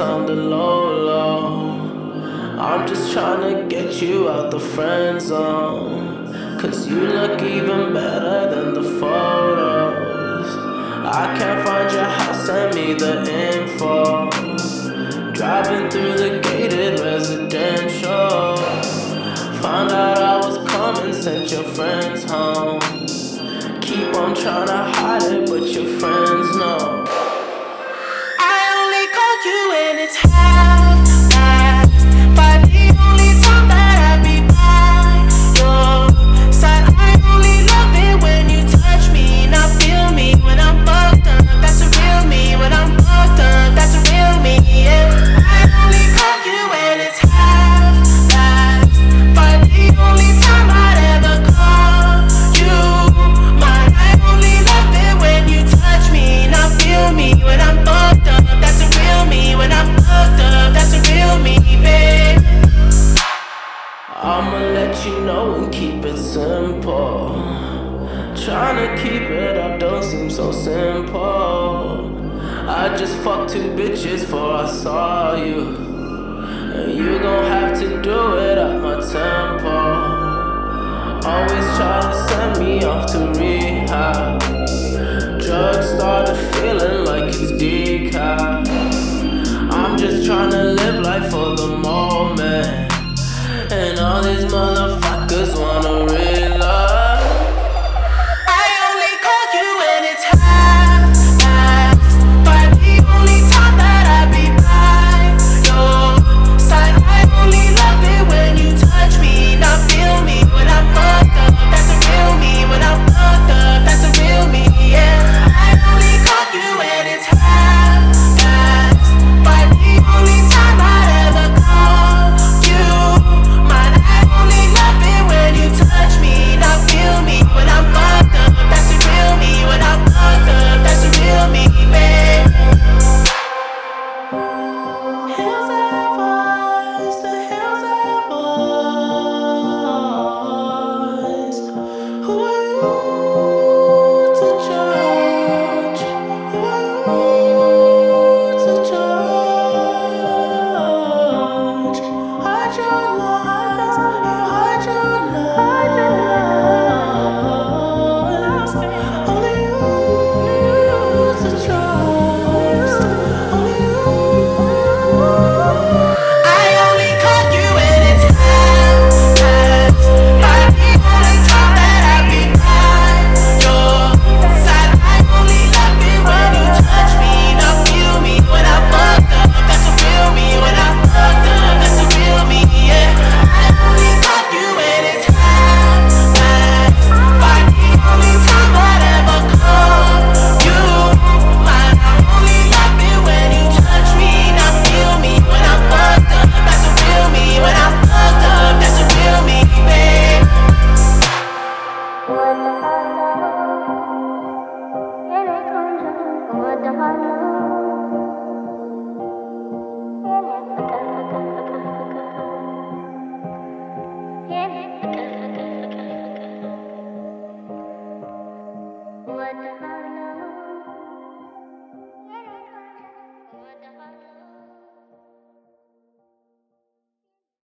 sounded low. I'm just tryna get you out the friend zone, 'cause you look even better than the photos. I can't find your house, send me the info. Driving through the gated residential, found out I was coming, sent your friends home. Keep on tryna hide it, but your friends know. I only call you when it's half-past, but the only time that I be by your side. I only love it when you touch me, not feel me when I'm fucked up. That's a real me. When I'm fucked up, that's a real me, yeah. I only call you when it's half-past, but the only time I'd ever call you mine. I only love it when you touch me, not feel me when I'm fucked up. That's a real me. When I'm fucked up, that's a real me, babe. I'ma let you know and keep it simple. Tryna keep it up don't seem so simple. I just fucked 2 bitches before I saw you, and you gon' have to do it at my tempo. Always try to send me off to rehab. Drugs started feeling like it's decaf. I'm just tryna live life for the moment, and all these motherfuckers